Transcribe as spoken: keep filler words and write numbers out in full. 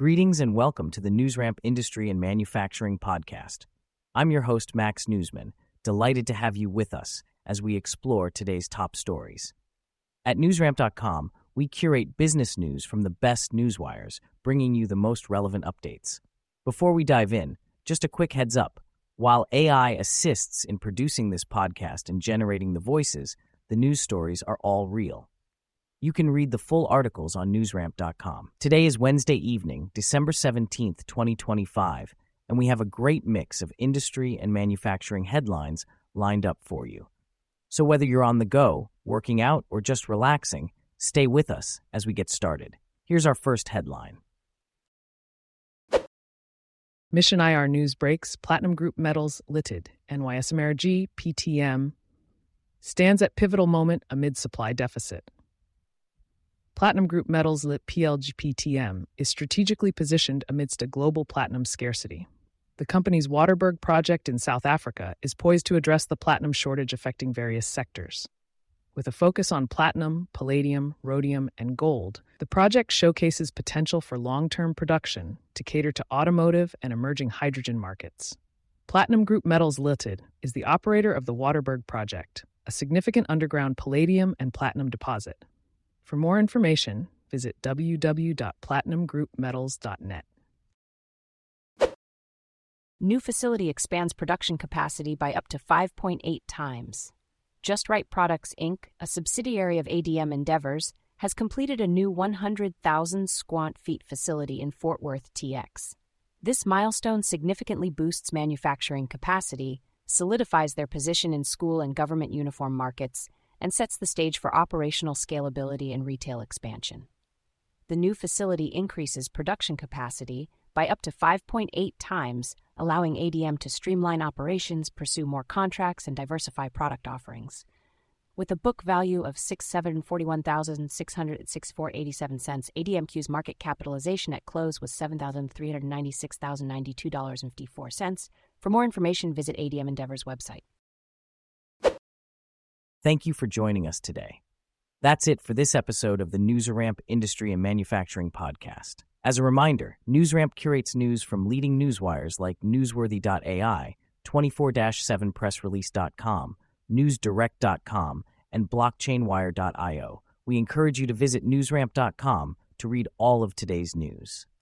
Greetings and welcome to the NewsRamp Industry and Manufacturing Podcast. I'm your host, Max Newsman, delighted to have you with us as we explore today's top stories. At newsramp dot com, we curate business news from the best newswires, bringing you the most relevant updates. Before we dive in, just a quick heads up. While A I assists in producing this podcast and generating the voices, the news stories are all real. You can read the full articles on newsramp dot com. Today is Wednesday evening, December seventeenth, twenty twenty-five, and we have a great mix of industry and manufacturing headlines lined up for you. So whether you're on the go, working out, or just relaxing, stay with us as we get started. Here's our first headline. Mission I R News breaks, Platinum Group metals litted, N Y S M R G, P T M, stands at pivotal moment amid supply deficit. Platinum Group Metals lit P L G P T M is strategically positioned amidst a global platinum scarcity. The company's Waterberg project in South Africa is poised to address the platinum shortage affecting various sectors. With a focus on platinum, palladium, rhodium, and gold, the project showcases potential for long-term production to cater to automotive and emerging hydrogen markets. Platinum Group Metals Limited is the operator of the Waterberg project, a significant underground palladium and platinum deposit. For more information, visit w w w dot platinum group metals dot net. New facility expands production capacity by up to five point eight times. Just Right Products, Incorporated, a subsidiary of A D M Endeavors, has completed a new one hundred thousand square feet facility in Fort Worth, Texas. This milestone significantly boosts manufacturing capacity, solidifies their position in school and government uniform markets, and sets the stage for operational scalability and retail expansion. The new facility increases production capacity by up to five point eight times, allowing A D M to streamline operations, pursue more contracts, and diversify product offerings. With a book value of six hundred seven hundred forty-one thousand six hundred sixty-four dollars and eighty-seven cents, A D M Q's market capitalization at close was seven hundred three hundred ninety-six thousand ninety-two dollars and fifty-four cents. For more information, visit A D M Endeavors' website. Thank you for joining us today. That's it for this episode of the NewsRamp Industry and Manufacturing Podcast. As a reminder, NewsRamp curates news from leading newswires like newsworthy dot A I, twenty-four seven press release dot com, news direct dot com, and blockchain wire dot io. We encourage you to visit newsramp dot com to read all of today's news.